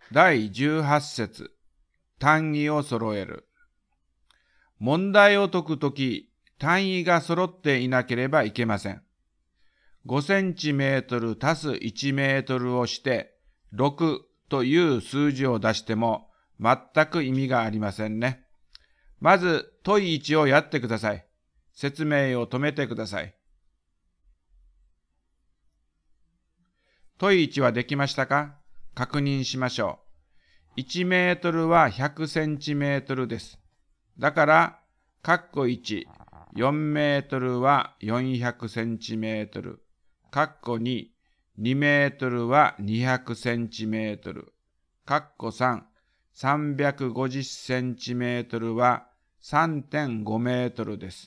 第18節、単位を揃える。問題を解くとき、単位が揃っていなければいけません。5センチメートル足す1メートルをして6という数字を出しても全く意味がありませんね。まず問い1をやってください。説明を止めてください。問い1はできましたか？確認しましょう。1メートルは100センチメートルです。だから、括弧1、4メートルは400センチメートル。括弧2、2メートルは200センチメートル。括弧3、350センチメートルは 3.5 メートルです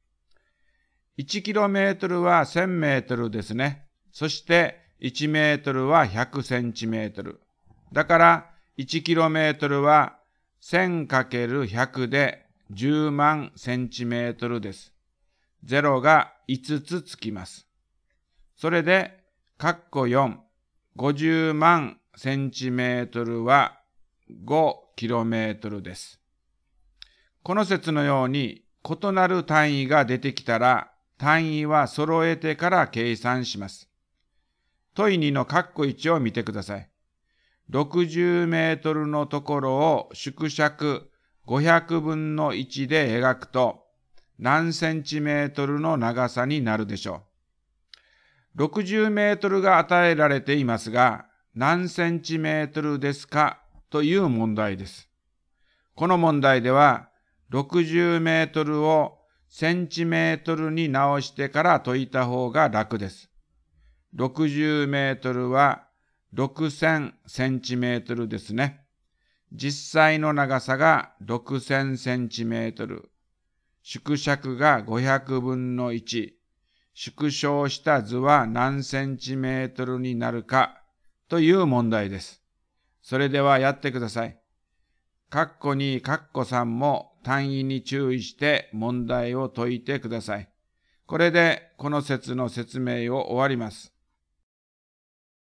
。1キロメートルは1000メートルですね。そして1メートルは100センチメートル。だから1キロメートルは 1000×100 で10万センチメートルです。0が5つつきます。それで、括弧4、50万センチメートルは5キロメートルです。この説のように異なる単位が出てきたら、単位は揃えてから計算します。問い2の括弧1を見てください。60メートルのところを縮尺500分の1で描くと何センチメートルの長さになるでしょう。60メートルが与えられていますが、何センチメートルですかという問題です。この問題では、60メートルをセンチメートルに直してから解いた方が楽です。60メートルは6000センチメートルですね。実際の長さが6000センチメートル。縮尺が500分の1。縮小した図は何センチメートルになるかという問題です。それではやってください。括弧2、括弧3も単位に注意して問題を解いてください。これでこの説の説明を終わります。